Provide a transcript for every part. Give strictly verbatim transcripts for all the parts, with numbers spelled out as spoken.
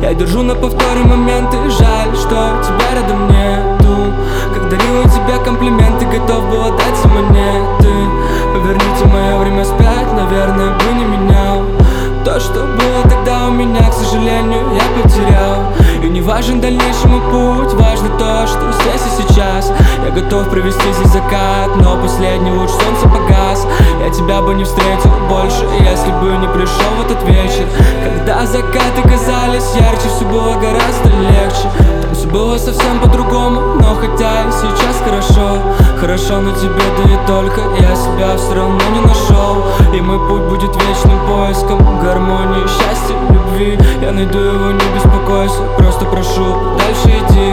Я держу на повторе моменты, жаль, что тебя рядом нету. Как дарила тебе комплименты, готов был отдать все монеты. Поверните мое время вспять, наверное, бы не менял. То, что было тогда у меня, к сожалению, я потерял. И не важен дальнейший мой путь, важно то, что здесь и сейчас. Я готов провести здесь закат, но последний луч солнца погас. Я тебя бы не встретил больше, если бы не пришел в этот вечер. Когда закаты казались ярче, все было гораздо легче. Там все было совсем по-другому, но хотя и сейчас хорошо. Хорошо, но тебе да и только я себя все равно не нашел. И мой путь будет вечным поиском гармонии, счастья, любви. Я найду его, не беспокойся, просто прошу, дальше иди.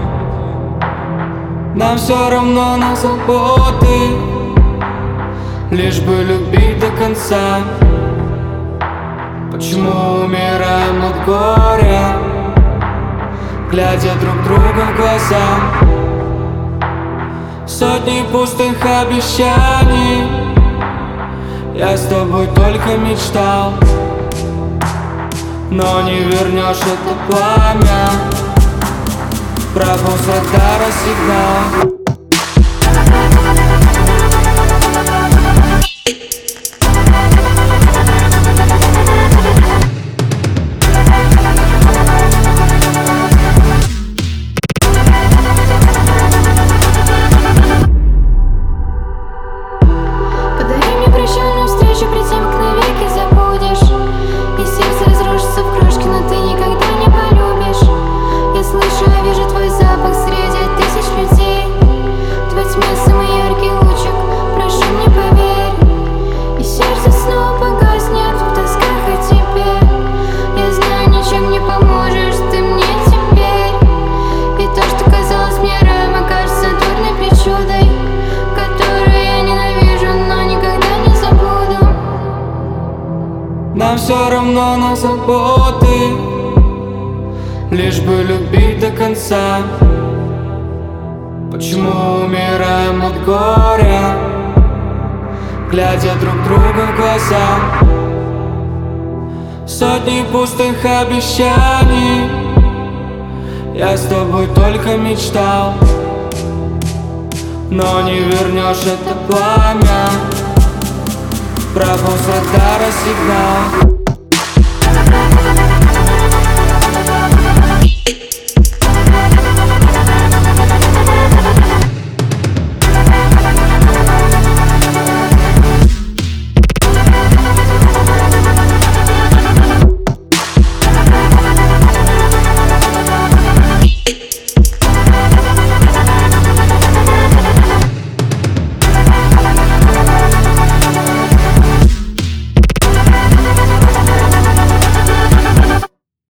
Нам все равно на заботы, лишь бы любить до конца. Почему умираем от горя, глядя друг другу в глаза? Сотни пустых обещаний, я с тобой только мечтал. Но не вернешь это пламя, пропал с радара сигнал. Нам все равно на заботы, лишь бы любить до конца. Почему умираем от горя, глядя друг другу в глаза? Сотни пустых обещаний, я с тобой только мечтал. Но не вернешь это пламя, пропал с радара сигнал.